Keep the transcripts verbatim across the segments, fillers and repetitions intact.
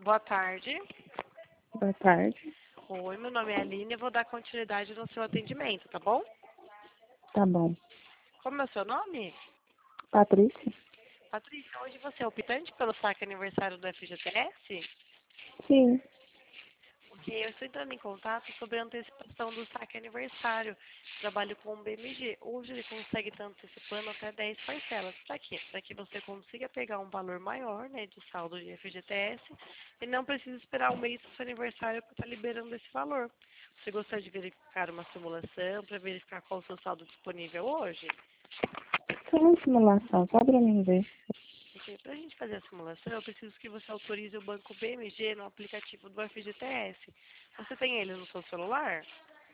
Boa tarde. Boa tarde. Oi, meu nome é Aline, eu vou dar continuidade no seu atendimento, tá bom? Tá bom. Como é o seu nome? Patrícia? Patrícia, hoje você é optante pelo saque aniversário do F G T S? Sim. Ok, eu estou entrando em contato sobre a antecipação do saque aniversário. Trabalho com o B M G. Hoje ele consegue estar antecipando até dez parcelas. Para quê? Para que você consiga pegar um valor maior, né, de saldo de F G T S e não precisa esperar um mês do seu aniversário para estar liberando esse valor. Você gostaria de verificar uma simulação para verificar qual o seu saldo disponível hoje? Só uma simulação, só pra mim ver. Para a gente fazer a simulação, eu preciso que você autorize o banco B M G no aplicativo do F G T S. Você tem ele no seu celular?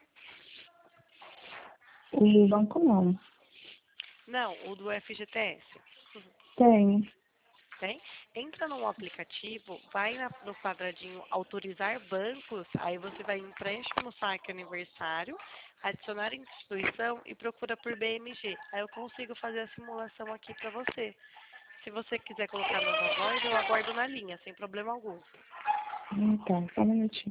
O banco não. Não, o do F G T S. Tenho. Tem? Entra no aplicativo, vai na- no quadradinho autorizar bancos, aí você vai em empréstimo saque aniversário, adicionar instituição e procura por B M G. Aí eu consigo fazer a simulação aqui para você. Se você quiser colocar meu voz, eu aguardo na linha, sem problema algum. Hum, tá, só um minutinho.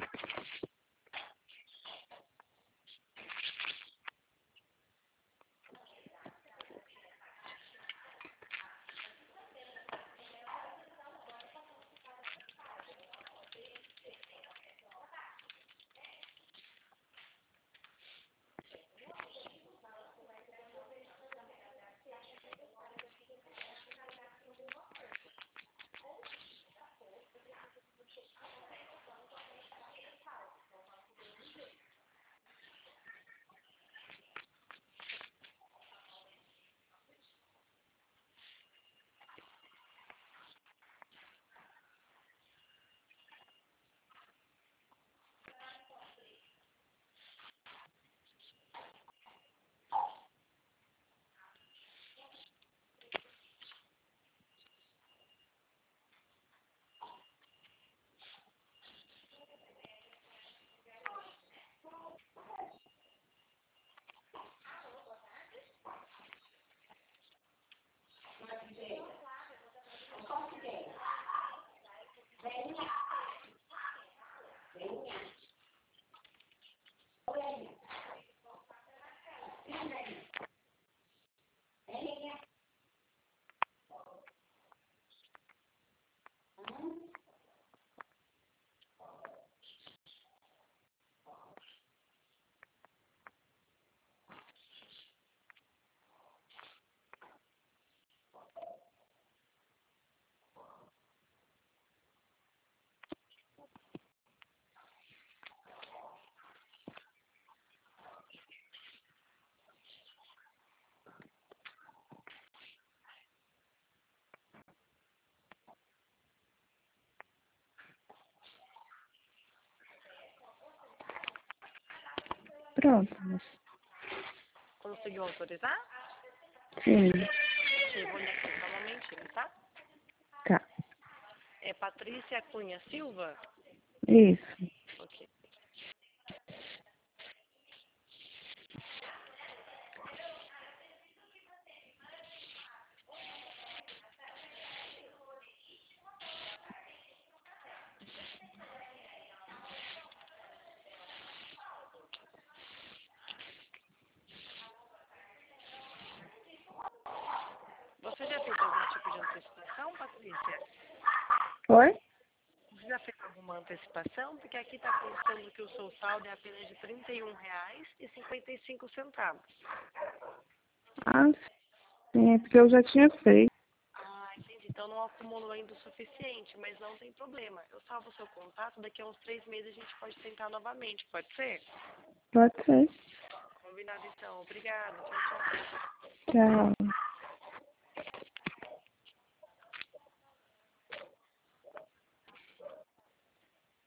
Pronto, moça. Conseguiu autorizar? Sim. Ok, vou ler aqui, só um momentinho, tá? Tá. É Patrícia Cunha Silva? Isso. Ok. Você já fez algum tipo de antecipação, Patrícia? Oi? Você já fez alguma antecipação? Porque aqui está constando que o seu saldo é apenas de trinta e um reais e cinquenta e cinco centavos. Ah, sim, é porque eu já tinha feito. Ah, entendi. Então não acumulou ainda o suficiente, mas não tem problema. Eu salvo o seu contato, daqui a uns três meses a gente pode tentar novamente, pode ser? Pode ser. Combinado então. Obrigada. Tchau, tchau. Tchau.